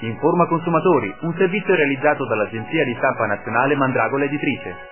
Informa Consumatori, un servizio realizzato dall'agenzia di stampa nazionale Mandragola Editrice.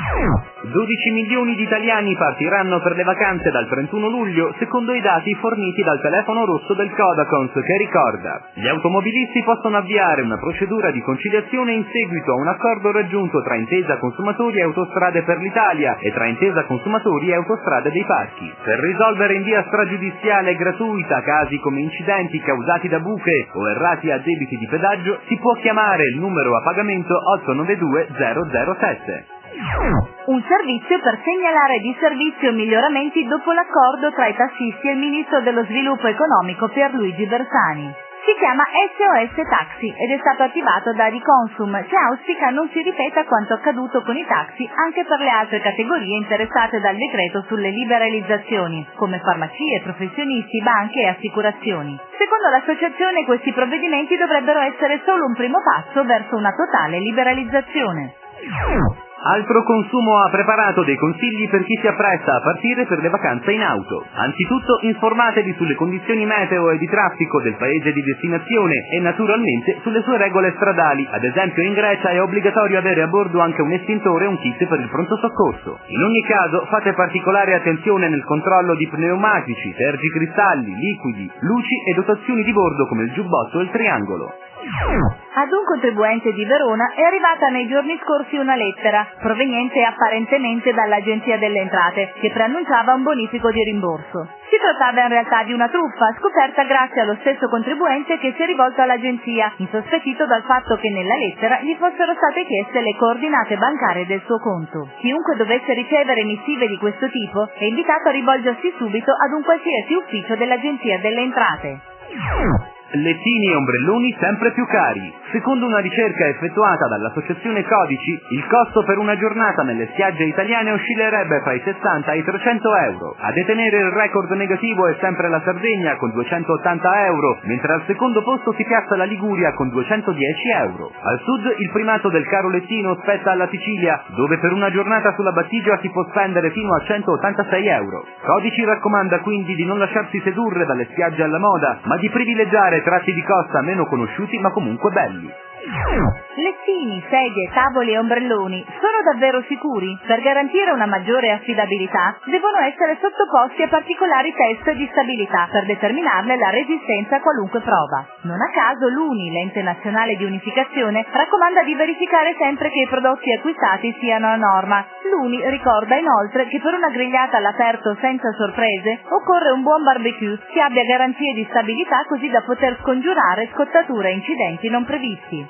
12 milioni di italiani partiranno per le vacanze dal 31 luglio, secondo i dati forniti dal telefono rosso del Codacons, che ricorda: gli automobilisti possono avviare una procedura di conciliazione in seguito a un accordo raggiunto tra Intesa Consumatori e Autostrade per l'Italia e tra Intesa Consumatori e Autostrade dei Parchi. Per risolvere in via stragiudiziale e gratuita casi come incidenti causati da buche o errati addebiti di pedaggio, si può chiamare il numero a pagamento 892 007. Un servizio per segnalare disservizi o miglioramenti dopo l'accordo tra i tassisti e il ministro dello sviluppo economico Pierluigi Bersani. Si chiama SOS Taxi ed è stato attivato da Riconsum, che auspica non si ripeta quanto accaduto con i taxi anche per le altre categorie interessate dal decreto sulle liberalizzazioni, come farmacie, professionisti, banche e assicurazioni. Secondo l'associazione questi provvedimenti dovrebbero essere solo un primo passo verso una totale liberalizzazione. Altro Consumo ha preparato dei consigli per chi si appresta a partire per le vacanze in auto. Anzitutto informatevi sulle condizioni meteo e di traffico del paese di destinazione e naturalmente sulle sue regole stradali. Ad esempio in Grecia è obbligatorio avere a bordo anche un estintore e un kit per il pronto soccorso. In ogni caso fate particolare attenzione nel controllo di pneumatici, tergicristalli, liquidi, luci e dotazioni di bordo come il giubbotto e il triangolo. Ad un contribuente di Verona è arrivata nei giorni scorsi una lettera, proveniente apparentemente dall'Agenzia delle Entrate, che preannunciava un bonifico di rimborso. Si trattava in realtà di una truffa, scoperta grazie allo stesso contribuente che si è rivolto all'agenzia, insospettito dal fatto che nella lettera gli fossero state chieste le coordinate bancarie del suo conto. Chiunque dovesse ricevere missive di questo tipo è invitato a rivolgersi subito ad un qualsiasi ufficio dell'Agenzia delle Entrate. Lettini e ombrelloni sempre più cari. Secondo una ricerca effettuata dall'associazione Codici, il costo per una giornata nelle spiagge italiane oscillerebbe fra i 60 e i 300 euro. A detenere il record negativo è sempre la Sardegna con 280 euro, mentre al secondo posto si piazza la Liguria con 210 euro. Al sud il primato del caro lettino spetta alla Sicilia, dove per una giornata sulla battigia si può spendere fino a 186 euro. Codici raccomanda quindi di non lasciarsi sedurre dalle spiagge alla moda, ma di privilegiare tratti di costa meno conosciuti ma comunque belli. Lettini, sedie, tavoli e ombrelloni sono davvero sicuri? Per garantire una maggiore affidabilità devono essere sottoposti a particolari test di stabilità per determinarne la resistenza a qualunque prova. Non a caso l'UNI, l'ente nazionale di unificazione, raccomanda di verificare sempre che i prodotti acquistati siano a norma. L'UNI ricorda inoltre che per una grigliata all'aperto senza sorprese occorre un buon barbecue che abbia garanzie di stabilità così da poter scongiurare scottature e incidenti non previsti.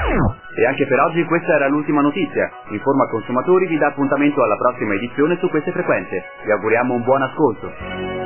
E anche per oggi questa era l'ultima notizia. Informa Consumatori vi dà appuntamento alla prossima edizione su queste frequenze. Vi auguriamo un buon ascolto.